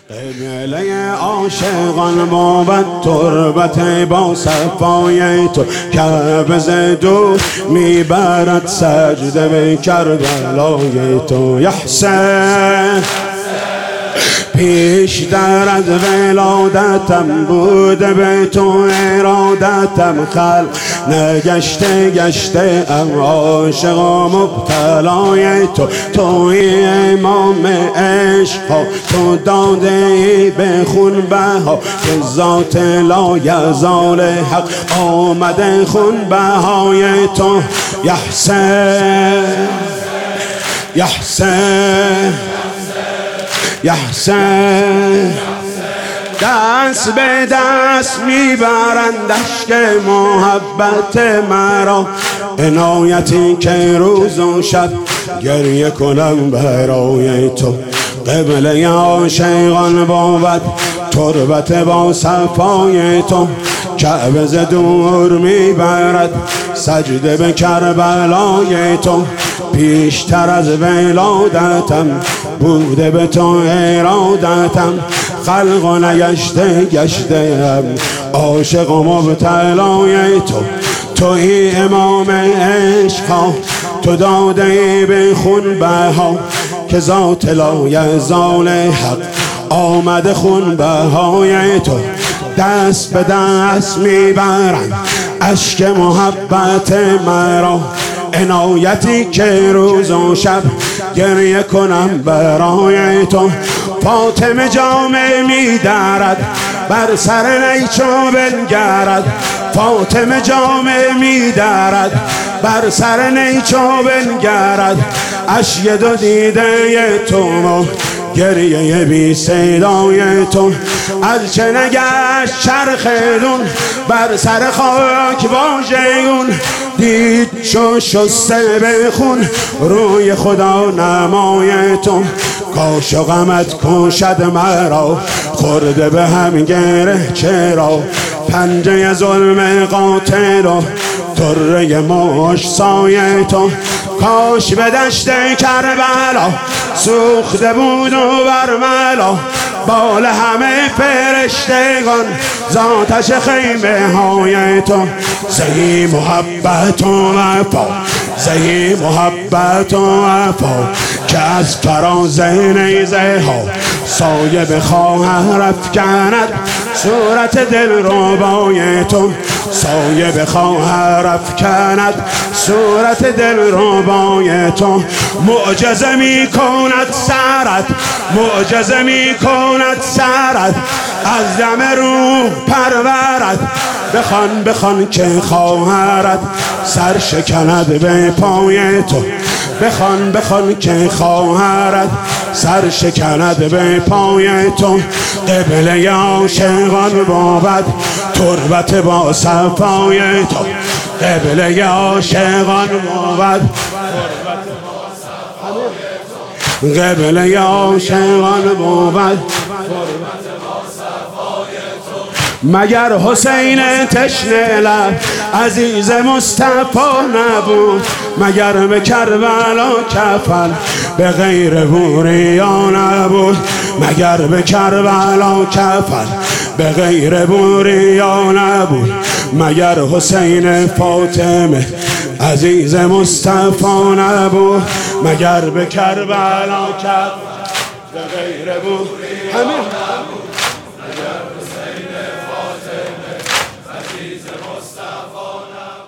قبله عاشقان موبت تربت با صفای تو کعبه ز دور میبرد سجده به کربلای تو. یا حسین پیش در از ولادتم بوده به تو ارادتم خلق نگشته گشته ام عاشق و مبتلای تو. توی امام عشق تو داده ای به خون بها که ذات لایزال حق آمده خون بهای تو. یا حسین یا حسین یا حسین دست به دست میبرند اشک محبت مرا عنایتی که روز و شب گریه کنم برای تو. قبله عاشقان بود تربت با صفای تو کعبه ز دور میبرد سجده به کربلای تو. پیشتر از ولادتم بوده به تو ارادتم خلق و نگشته گشتم عاشق و مبتلای تو. توی امام عشق تو داده ای به خون بها که ذات لایزال حق آمده خون بهای تو. دست به دست میبرند اشک محبت مرا عنایتی که روز و شب گریه کنم برای تو. فاطمه جامه میدرد بر سر نیچو بنگرد فاطمه جامه میدرد بر سر نیچو بنگرد اشک دو دیده تو گریه بی صدای تو. از چه نگشت چرخ دون بر سر خاک واژگون دید شسته به خون روی خدا نمای تو. کاش و غمت کشد مرا خورده به هم گره چرا پنجه ظلم قاتل و طره مشت سایه تو. کاش به دشت کربلا سوخته بود و برملا بال همه فرشتگان ذاتش خیمه های تو. زهی محبت و وفا زهی محبت و وفا که از فراز نیزه ها سایه به خواهر افکند صورت دل ربای تو. سایه به خواهر افکند صورت دل ربای تو. معجزه می کند سرت معجزه می کند سرت از دم روح پرورت. بخوان بخوان که خواهرت سر شکند به پای تو. بخوان بخوان که خواهرت سر شکند به پای تو. قبله عاشقان بود تربت با صفای تو. قبله عاشقان بود قبله عاشقان بود مگر حسین تشنه لب عزیز مصطفی نبود. مگر به کربلا کفن به غیر بوریا نبود. مگر به کربلا کفن به غیر بوریا نبود. مگر حسین فاطمه عزیز مصطفی نبود. مگر به کربلا کفن به غیر بوریا نبود. مگر حسین فاطمه عزیز مصطفی نبود.